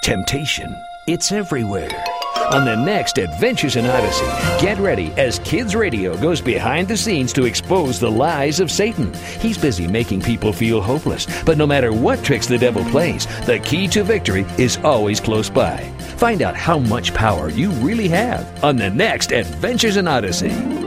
Temptation, it's everywhere. On the next Adventures in Odyssey, get ready as Kids Radio goes behind the scenes to expose the lies of Satan. He's busy making people feel hopeless, but no matter what tricks the devil plays, the key to victory is always close by. Find out how much power you really have on the next Adventures in Odyssey.